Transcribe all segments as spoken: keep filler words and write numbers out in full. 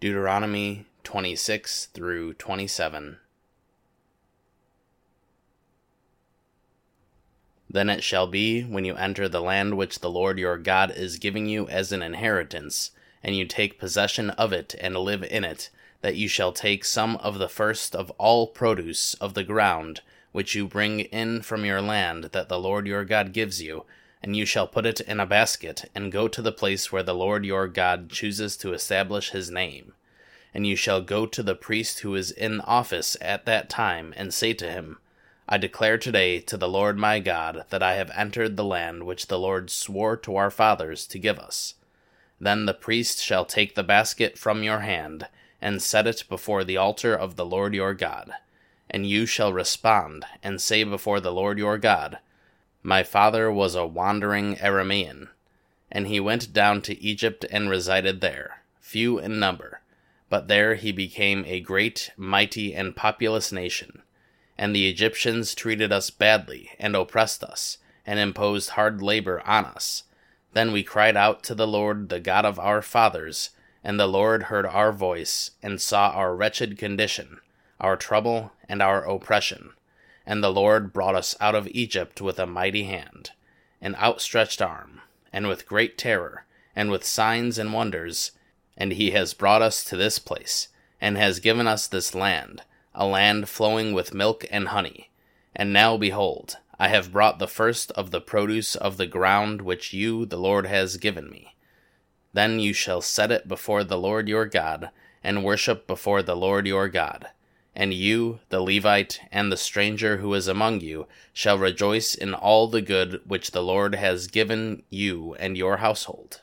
Deuteronomy twenty-six through twenty-seven. Then it shall be, when you enter the land which the Lord your God is giving you as an inheritance, and you take possession of it and live in it, that you shall take some of the first of all produce of the ground, which you bring in from your land that the Lord your God gives you, and you shall put it in a basket, and go to the place where the Lord your God chooses to establish his name. And you shall go to the priest who is in office at that time, and say to him, I declare today to the Lord my God that I have entered the land which the Lord swore to our fathers to give us. Then the priest shall take the basket from your hand, and set it before the altar of the Lord your God. And you shall respond, and say before the Lord your God, My father was a wandering Aramean, and he went down to Egypt and resided there, few in number. But there he became a great, mighty, and populous nation. And the Egyptians treated us badly, and oppressed us, and imposed hard labor on us. Then we cried out to the Lord, the God of our fathers, and the Lord heard our voice, and saw our wretched condition, our trouble, and our oppression. And the Lord brought us out of Egypt with a mighty hand, an outstretched arm, and with great terror, and with signs and wonders. And he has brought us to this place, and has given us this land, a land flowing with milk and honey. And now, behold, I have brought the first of the produce of the ground which you, the Lord, has given me. Then you shall set it before the Lord your God, and worship before the Lord your God. And you, the Levite, and the stranger who is among you, shall rejoice in all the good which the Lord has given you and your household.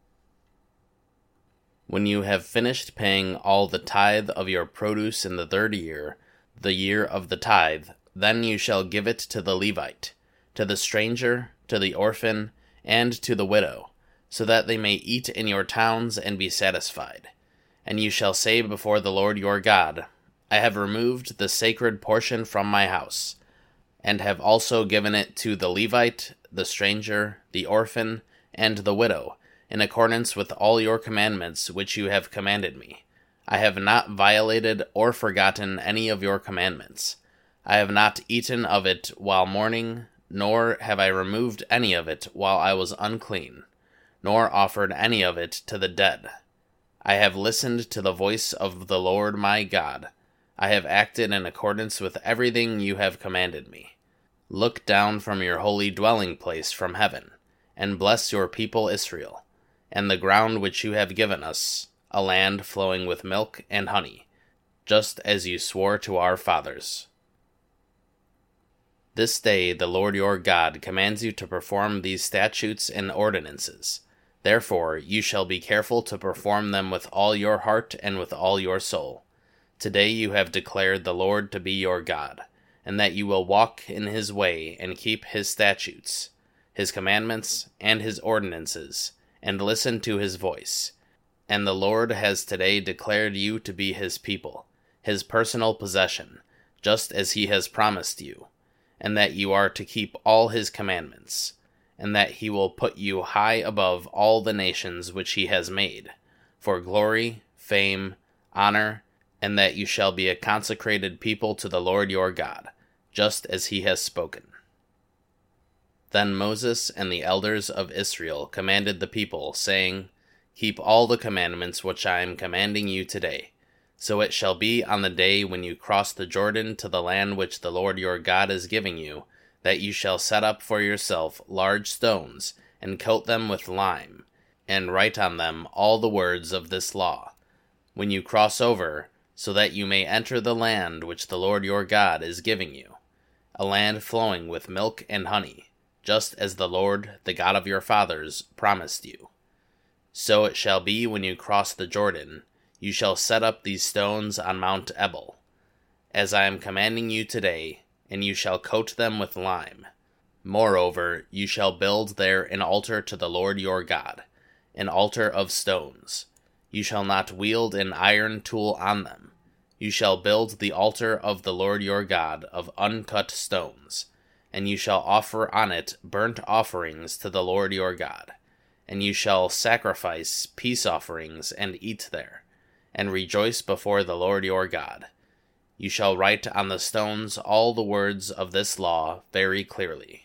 When you have finished paying all the tithe of your produce in the third year, the year of the tithe, then you shall give it to the Levite, to the stranger, to the orphan, and to the widow, so that they may eat in your towns and be satisfied. And you shall say before the Lord your God, I have removed the sacred portion from my house, and have also given it to the Levite, the stranger, the orphan, and the widow, in accordance with all your commandments which you have commanded me. I have not violated or forgotten any of your commandments. I have not eaten of it while mourning, nor have I removed any of it while I was unclean, nor offered any of it to the dead. I have listened to the voice of the Lord my God. I have acted in accordance with everything you have commanded me. Look down from your holy dwelling place from heaven, and bless your people Israel, and the ground which you have given us, a land flowing with milk and honey, just as you swore to our fathers. This day the Lord your God commands you to perform these statutes and ordinances. Therefore you shall be careful to perform them with all your heart and with all your soul. Today you have declared the Lord to be your God, and that you will walk in his way and keep his statutes, his commandments, and his ordinances, and listen to his voice. And the Lord has today declared you to be his people, his personal possession, just as he has promised you, and that you are to keep all his commandments, and that he will put you high above all the nations which he has made, for glory, fame, honor, and that you shall be a consecrated people to the Lord your God, just as he has spoken. Then Moses and the elders of Israel commanded the people, saying, Keep all the commandments which I am commanding you today. So it shall be on the day when you cross the Jordan to the land which the Lord your God is giving you, that you shall set up for yourself large stones, and coat them with lime, and write on them all the words of this law, when you cross over, so that you may enter the land which the Lord your God is giving you, a land flowing with milk and honey, just as the Lord, the God of your fathers, promised you. So it shall be when you cross the Jordan, you shall set up these stones on Mount Ebal, as I am commanding you today, and you shall coat them with lime. Moreover, you shall build there an altar to the Lord your God, an altar of stones. You shall not wield an iron tool on them. You shall build the altar of the Lord your God of uncut stones, and you shall offer on it burnt offerings to the Lord your God, and you shall sacrifice peace offerings and eat there. and rejoice before the Lord your God. You shall write on the stones all the words of this law very clearly."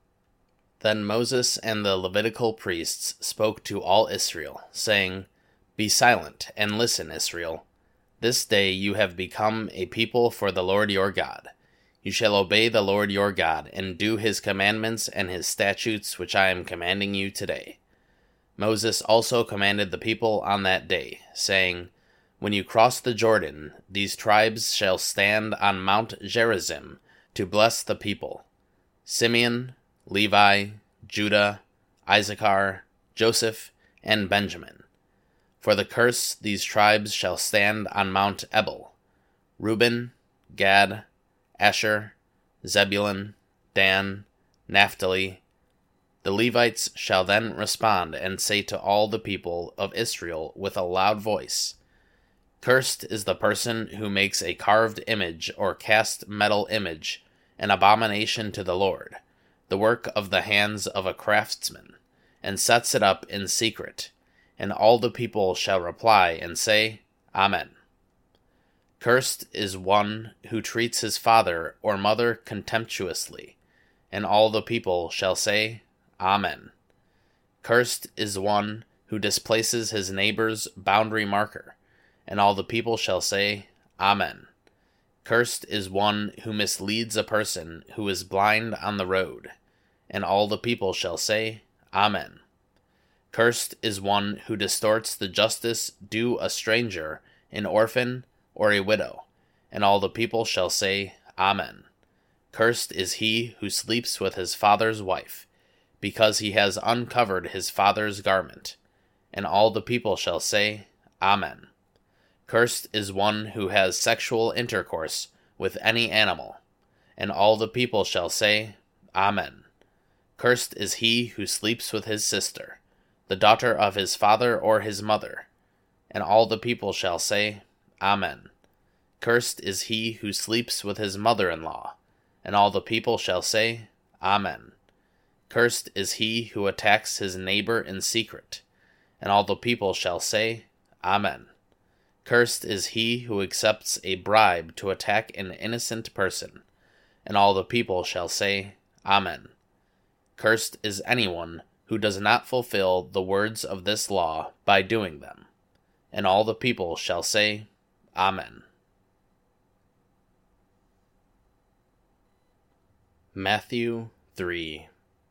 Then Moses and the Levitical priests spoke to all Israel, saying, "Be silent, and listen, Israel. This day you have become a people for the Lord your God. You shall obey the Lord your God, and do his commandments and his statutes which I am commanding you today." Moses also commanded the people on that day, saying, "When you cross the Jordan, these tribes shall stand on Mount Gerizim to bless the people: Simeon, Levi, Judah, Issachar, Joseph, and Benjamin. For the curse, these tribes shall stand on Mount Ebal: Reuben, Gad, Asher, Zebulun, Dan, Naphtali. The Levites shall then respond and say to all the people of Israel with a loud voice, 'Cursed is the person who makes a carved image or cast metal image, an abomination to the Lord, the work of the hands of a craftsman, and sets it up in secret.' And all the people shall reply and say, 'Amen.' Cursed is one who treats his father or mother contemptuously, and all the people shall say, 'Amen.' Cursed is one who displaces his neighbor's boundary marker, and all the people shall say, 'Amen.' Cursed is one who misleads a person who is blind on the road, and all the people shall say, 'Amen.' Cursed is one who distorts the justice due a stranger, an orphan, or a widow, and all the people shall say, 'Amen.' Cursed is he who sleeps with his father's wife, because he has uncovered his father's garment, and all the people shall say, 'Amen.' Cursed is one who has sexual intercourse with any animal, and all the people shall say, 'Amen.' Cursed is he who sleeps with his sister, the daughter of his father or his mother, and all the people shall say, 'Amen.' Cursed is he who sleeps with his mother-in-law, and all the people shall say, 'Amen.' Cursed is he who attacks his neighbor in secret, and all the people shall say, 'Amen.' Cursed is he who accepts a bribe to attack an innocent person, and all the people shall say, 'Amen.' Cursed is anyone who does not fulfill the words of this law by doing them, and all the people shall say, 'Amen.'" Matthew three.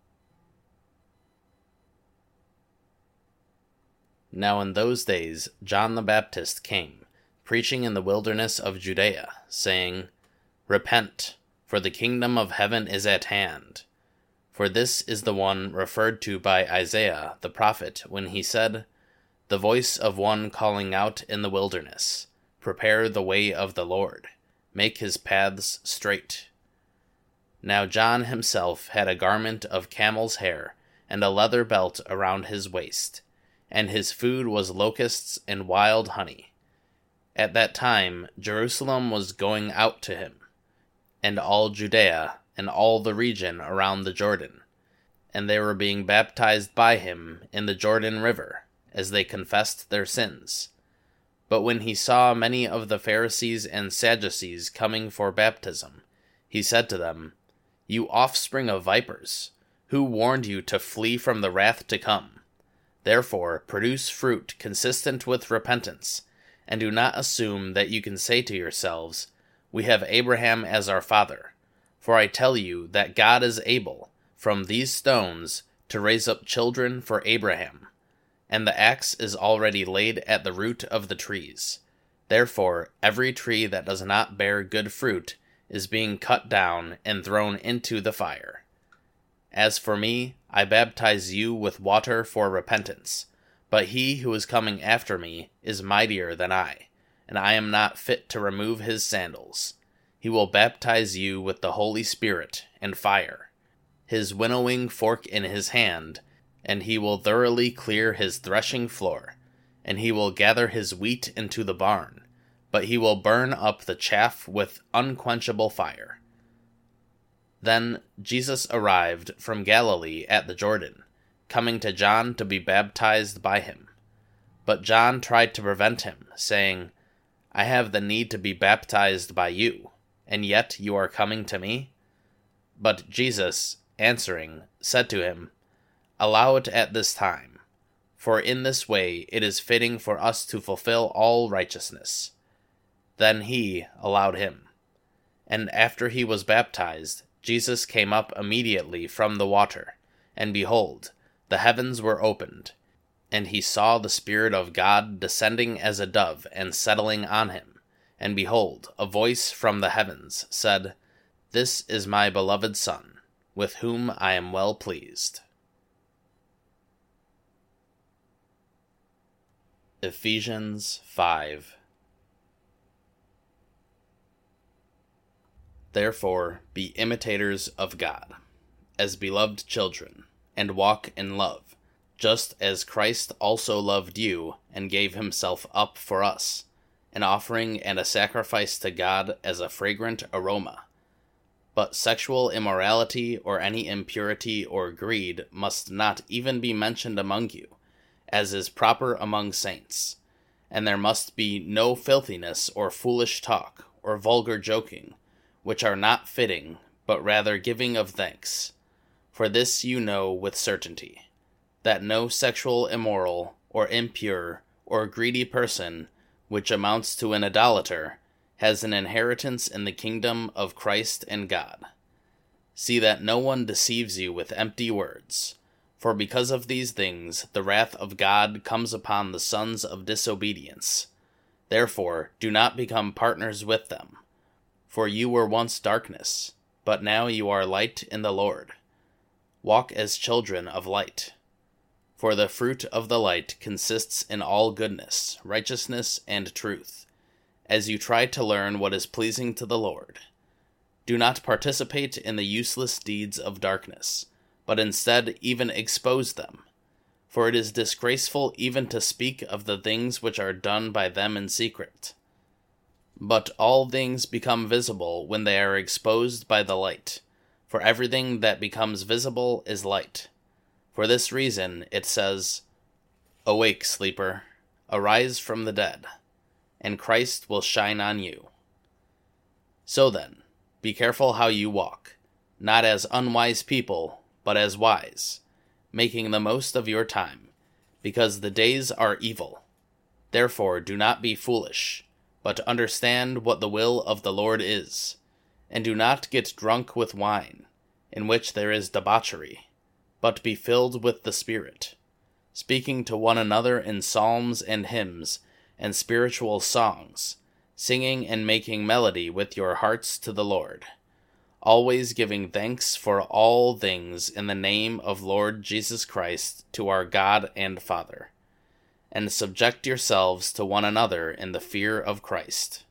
Now in those days John the Baptist came, preaching in the wilderness of Judea, saying, "Repent, for the kingdom of heaven is at hand." For this is the one referred to by Isaiah the prophet when he said, "The voice of one calling out in the wilderness, prepare the way of the Lord, make his paths straight." Now John himself had a garment of camel's hair and a leather belt around his waist, and his food was locusts and wild honey. At that time Jerusalem was going out to him, and all Judea, and all the region around the Jordan, and they were being baptized by him in the Jordan River, as they confessed their sins. But when he saw many of the Pharisees and Sadducees coming for baptism, he said to them, "You offspring of vipers, who warned you to flee from the wrath to come? Therefore produce fruit consistent with repentance, and do not assume that you can say to yourselves, 'We have Abraham as our father.' For I tell you that God is able, from these stones, to raise up children for Abraham. And the axe is already laid at the root of the trees. Therefore, every tree that does not bear good fruit is being cut down and thrown into the fire. As for me, I baptize you with water for repentance, but he who is coming after me is mightier than I, and I am not fit to remove his sandals. He will baptize you with the Holy Spirit and fire. His winnowing fork in his hand, and he will thoroughly clear his threshing floor, and he will gather his wheat into the barn, but he will burn up the chaff with unquenchable fire." Then Jesus arrived from Galilee at the Jordan, coming to John to be baptized by him. But John tried to prevent him, saying, I have the need to be baptized by you, and yet you are coming to me? But Jesus, answering, said to him, Allow it at this time, for in this way it is fitting for us to fulfill all righteousness. Then he allowed him. And after he was baptized, Jesus came up immediately from the water, and behold, the heavens were opened, and he saw the Spirit of God descending as a dove and settling on him. And behold, a voice from the heavens said, This is my beloved Son, with whom I am well pleased. Ephesians five. Therefore be imitators of God, as beloved children, and walk in love, just as Christ also loved you and gave himself up for us, an offering and a sacrifice to God as a fragrant aroma. But sexual immorality or any impurity or greed must not even be mentioned among you, as is proper among saints. And there must be no filthiness or foolish talk or vulgar joking, which are not fitting, but rather giving of thanks. For this you know with certainty, that no sexual immoral, or impure, or greedy person, which amounts to an idolater, has an inheritance in the kingdom of Christ and God. See that no one deceives you with empty words, for because of these things the wrath of God comes upon the sons of disobedience. Therefore do not become partners with them. For you were once darkness, but now you are light in the Lord. Walk as children of light. For the fruit of the light consists in all goodness, righteousness, and truth, as you try to learn what is pleasing to the Lord. Do not participate in the useless deeds of darkness, but instead even expose them. For it is disgraceful even to speak of the things which are done by them in secret. But all things become visible when they are exposed by the light, for everything that becomes visible is light. For this reason it says, Awake, sleeper, arise from the dead, and Christ will shine on you. So then, be careful how you walk, not as unwise people, but as wise, making the most of your time, because the days are evil. Therefore do not be foolish, but understand what the will of the Lord is, and do not get drunk with wine, in which there is debauchery, but be filled with the Spirit, speaking to one another in psalms and hymns and spiritual songs, singing and making melody with your hearts to the Lord, always giving thanks for all things in the name of Lord Jesus Christ to our God and Father. And subject yourselves to one another in the fear of Christ.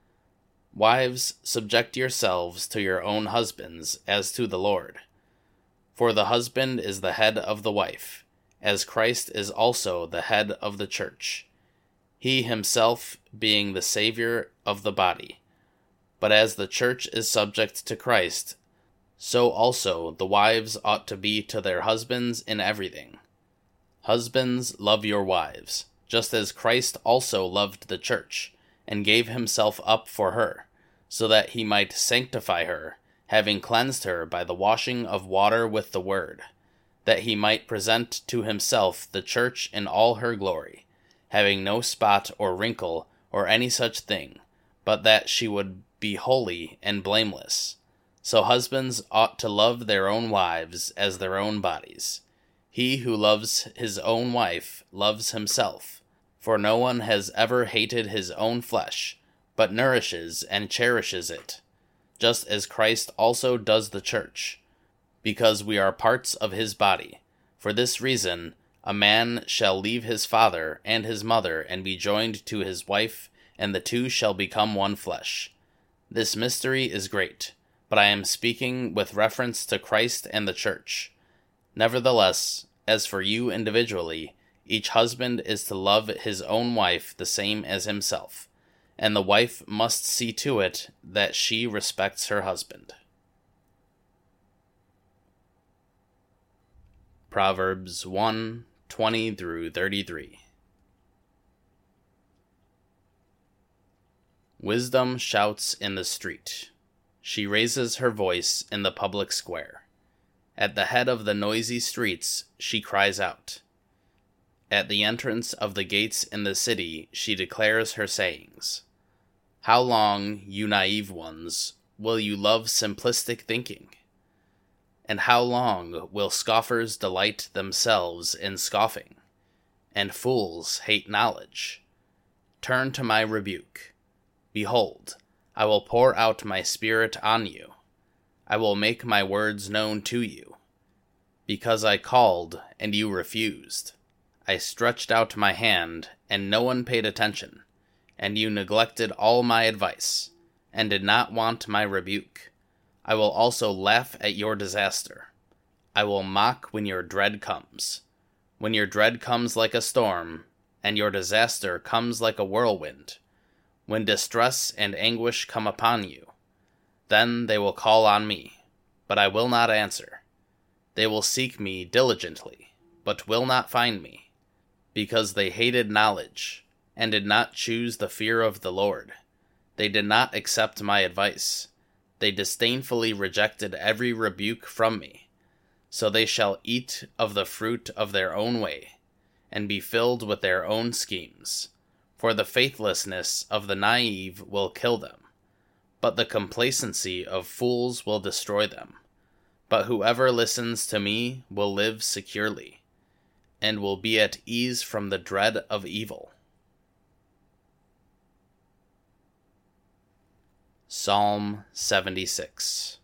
Wives, subject yourselves to your own husbands as to the Lord. For the husband is the head of the wife, as Christ is also the head of the church, he himself being the Savior of the body. But as the church is subject to Christ, so also the wives ought to be to their husbands in everything. Husbands, love your wives, just as Christ also loved the church, and gave himself up for her, so that he might sanctify her, having cleansed her by the washing of water with the word, that he might present to himself the church in all her glory, having no spot or wrinkle or any such thing, but that she would be holy and blameless. So husbands ought to love their own wives as their own bodies. He who loves his own wife loves himself, for no one has ever hated his own flesh, but nourishes and cherishes it, just as Christ also does the church, because we are parts of his body. For this reason, a man shall leave his father and his mother and be joined to his wife, and the two shall become one flesh. This mystery is great, but I am speaking with reference to Christ and the church. Nevertheless, as for you individually, each husband is to love his own wife the same as himself, and the wife must see to it that she respects her husband. Proverbs one, twenty through thirty-three. Wisdom shouts in the street. She raises her voice in the public square. At the head of the noisy streets she cries out. At the entrance of the gates in the city she declares her sayings. How long, you naive ones, will you love simplistic thinking? And how long will scoffers delight themselves in scoffing, and fools hate knowledge? Turn to my rebuke. Behold, I will pour out my spirit on you. I will make my words known to you. Because I called, and you refused. I stretched out my hand, and no one paid attention. And you neglected all my advice, and did not want my rebuke. I will also laugh at your disaster. I will mock when your dread comes. When your dread comes like a storm, and your disaster comes like a whirlwind. When distress and anguish come upon you, then they will call on me, but I will not answer. They will seek me diligently, but will not find me, because they hated knowledge, and did not choose the fear of the Lord. They did not accept my advice. They disdainfully rejected every rebuke from me. So they shall eat of the fruit of their own way, and be filled with their own schemes. For the faithlessness of the naive will kill them, but the complacency of fools will destroy them. But whoever listens to me will live securely, and will be at ease from the dread of evil. Psalm seventy-six.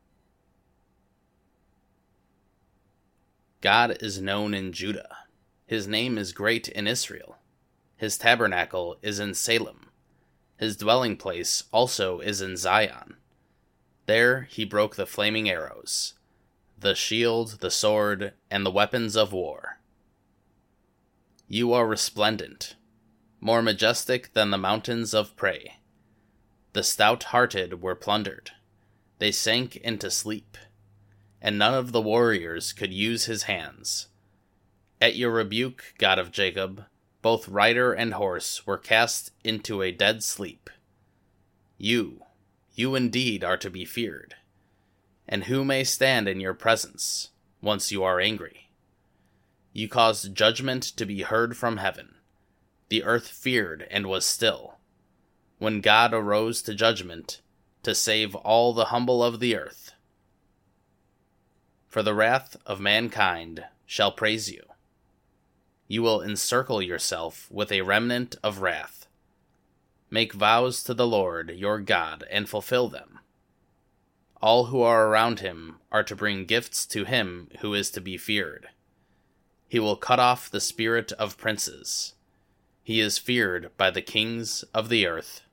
God is known in Judah. His name is great in Israel. His tabernacle is in Salem. His dwelling place also is in Zion. There he broke the flaming arrows, the shield, the sword, and the weapons of war. You are resplendent, more majestic than the mountains of prey. The stout-hearted were plundered. They sank into sleep, and none of the warriors could use his hands. At your rebuke, God of Jacob, both rider and horse were cast into a dead sleep. You, you indeed are to be feared. And who may stand in your presence, once you are angry? You caused judgment to be heard from heaven. The earth feared and was still. When God arose to judgment, to save all the humble of the earth. For the wrath of mankind shall praise you. You will encircle yourself with a remnant of wrath. Make vows to the Lord your God and fulfill them. All who are around him are to bring gifts to him who is to be feared. He will cut off the spirit of princes. He is feared by the kings of the earth.